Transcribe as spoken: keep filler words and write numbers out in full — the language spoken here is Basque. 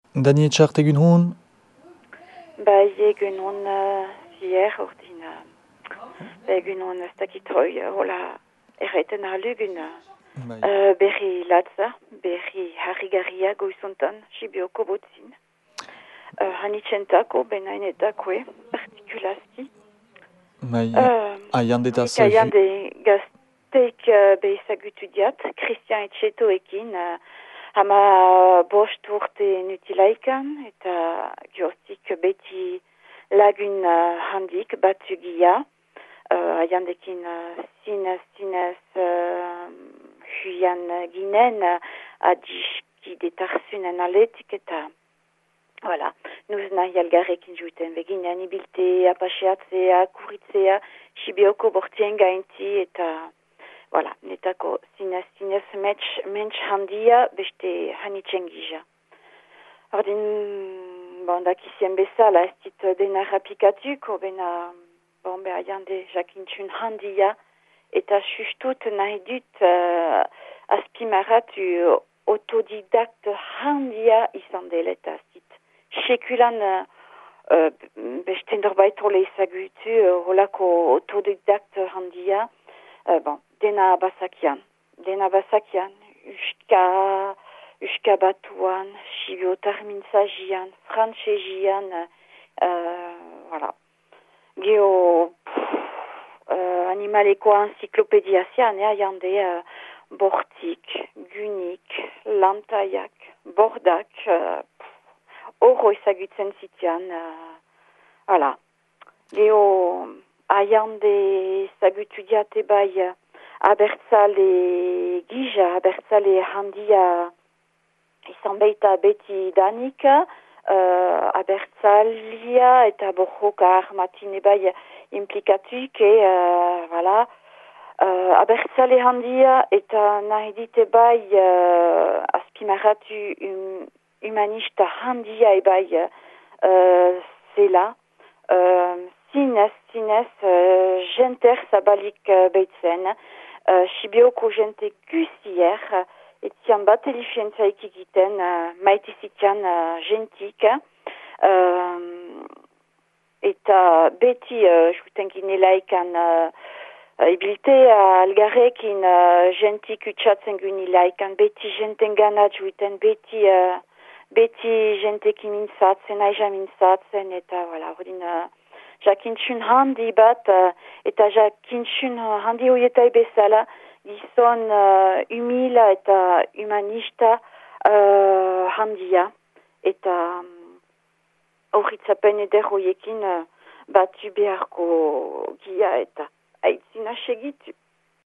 Dani etxart egun hon? Ba, egun hon uh, zier ordin. Uh, egun hon ez dakitroi, uh, hola erraiten ahalugun. Bai. Uh, berri latza, berri harrigarria goizontan, sibioko botzin. Uh, Hanitxentako, benainetakoe, partikulazki. Bai, Uh, aian deta nik aian zahu. de gazteik uh, behizagutu diat, Christian Etxetoekin, uh, hama bost urte nutilaikan, eta giortik beti lagun uh, handik batugia, uh, aiandekin uh, zinez, zinez uh, huian ginen, uh, adiski detarzunen aletik, eta voilà, nuz nahi algarrekin juiten beginen, ibiltea, paseatzea, kuritzea, sibioko bortien gainti, eta voilà, netako zinez, zinez mensch, mensch handia beste hanitzen gija. Ordin, bon, dakizien bezala, ez dit dena rapikatuko, bena, bon, beha jande jakintxun handia, eta sustut nahi dut uh, azpimarratu autodidakt handia izan dela, eta ez dit sekulan uh, uh, beste norbait hola izagutu, uh, holako autodidakt handia, uh, bon, dena basakian, dena basakian, uska, uska batuan, sibiotar mintzagian, frantsegian, uh, voilà. Geo, uh, animaleko encyclopedia zian, ja, jande, uh, bortik, gunik, lantaiak, bordak, uh, oro ezagutzen zitian, uh, voilà. Geo, aiande ezagutu diate bai, uh, abertzale gija, abertzale handia izan baita beti danika, uh, abertzalia eta borroka armatine bai implikatuik, e, uh, voilà, uh, abertzale handia eta nahi dite bai uh, azpimarratu um, humanista handia e bai uh, zela, uh, zinez, zinez, uh, jenter zabalik uh, beitzen, uh, sibioko jente guzier, etian bat elifientzaik egiten, uh, maitizitian uh, jentik, uh, eta beti uh, juten ginelaikan uh, ibilte uh, algarekin uh, jentik utxatzen ginelaikan, beti jenten gana juiten, beti uh, beti jentekin mintzatzen, aija mintzatzen, eta voilà, ordin uh, jakintxun handi bat, uh, eta jakintxun handi hoietai bezala, gizon uh, humila eta humanista uh, handia, eta horritzapen um, eder hoiekin uh, batu beharko gia eta aitzina segitu.